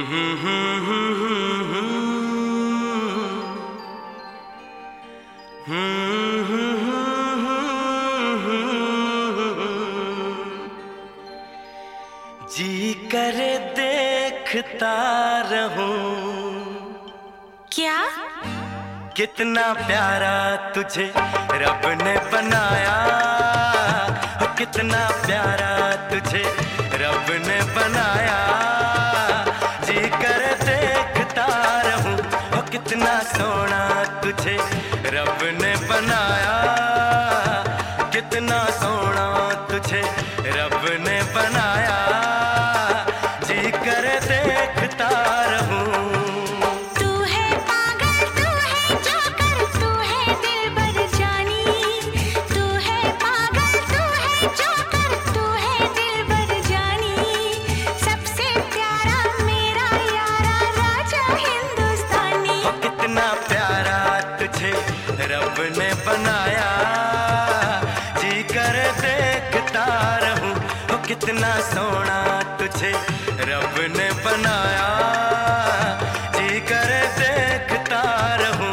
जी करे देखता रहूं। क्या? कितना प्यारा तुझे रब ने बनाया, कितना प्यारा तुझे रब ने बनाया। जी करे देखता रहूं, कितना सोना तुझे रब ने बनाया, कितना सोना तुझे रब ने बनाया। जी करे देखता रहूं। रब ने बनाया, जी कर देखता रहूं। कितना सोना तुझे रब ने बनाया, जी कर देखता रहूं।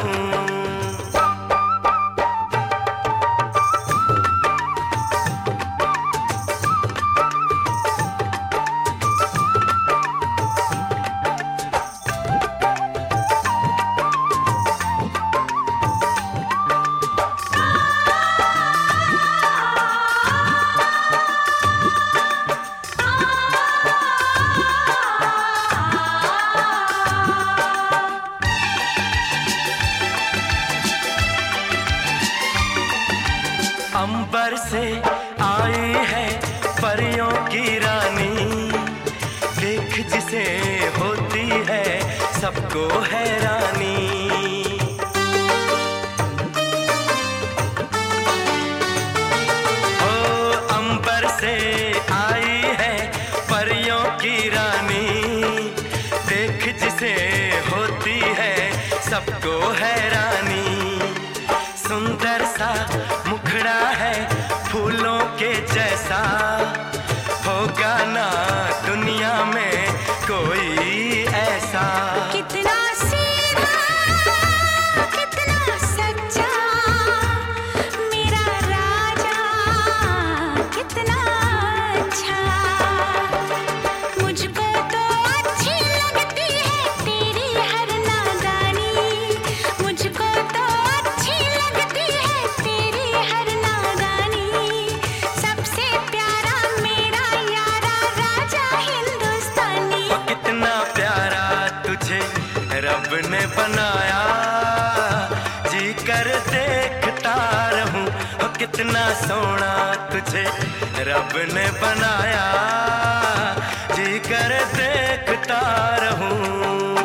अंबर से आई है परियों की रानी, देख जिसे होती है सबको हैरानी। ओ अंबर से आई है परियों की रानी, देख जिसे होती है सबको हैरानी। सुंदर सा मुखड़ा है फूलों के जैसा, होगा ना दुनिया में कोई ऐसा। कितना सीधा, कितना सच्चा मेरा राजा, कितना अच्छा। मुझको तो अच्छी लगती है तेरी हर नादानी, मुझको तो अच्छी लगती है तेरी हर नादानी। सबसे प्यारा मेरा यारा राजा हिंदुस्तानी। कितना प्यारा तुझे रब ने बनाया, जी कर देखता रहूं। कितना सोना तुझे रब ने बनाया, जी कर देखता रहूं।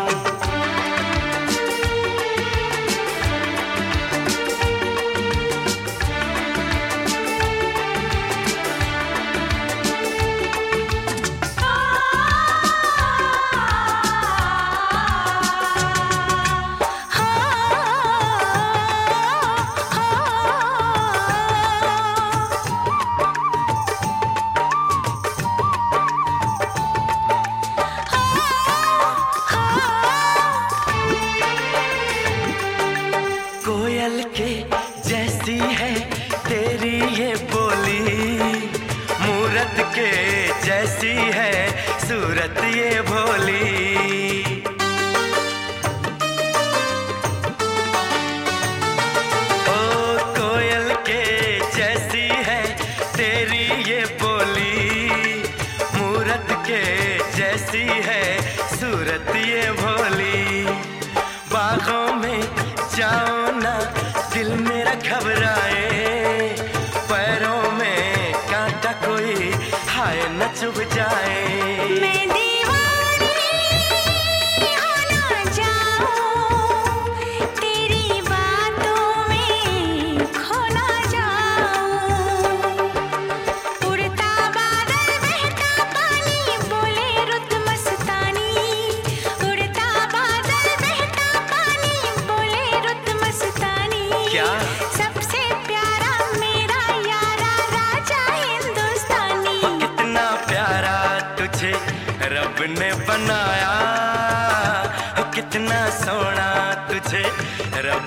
कोयल के जैसी है तेरी ये बोली, मूरत के जैसी है सूरत ये भोली। ओ कोयल के जैसी है तेरी ये बोली, मूरत के जैसी है सूरत ये भोली। बागों में जाओ ना दिल मेरा घबराए, पैरों में कांटा कोई हाय न चुभ जाए। मैं दीवानी हो ना जाऊं, तेरी बातों में खो ना जाऊं। उड़ता बादल बहता पानी बोले रुत मस्तानी, उड़ता बादल बहता पानी बोले रुत मस्तानी। क्या? सबसे प्यारा मेरा यारा राजा हिंदुस्तानी। कितना प्यारा तुझे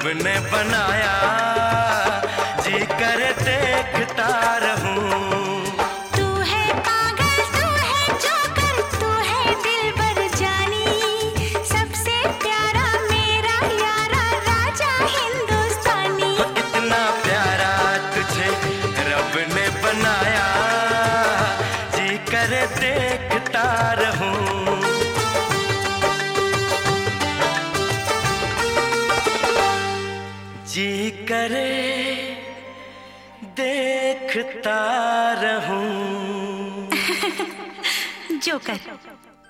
रब ने बनाया, जी कर देखता रहूं। तू है पागल, तू है जोकर, तू है दिलबर जानी, सबसे प्यारा मेरा यारा राजा हिंदुस्तानी। इतना प्यारा तुझे रब ने बनाया, जी कर देखता रहूं। जी करे देखता रहूं। जोकर।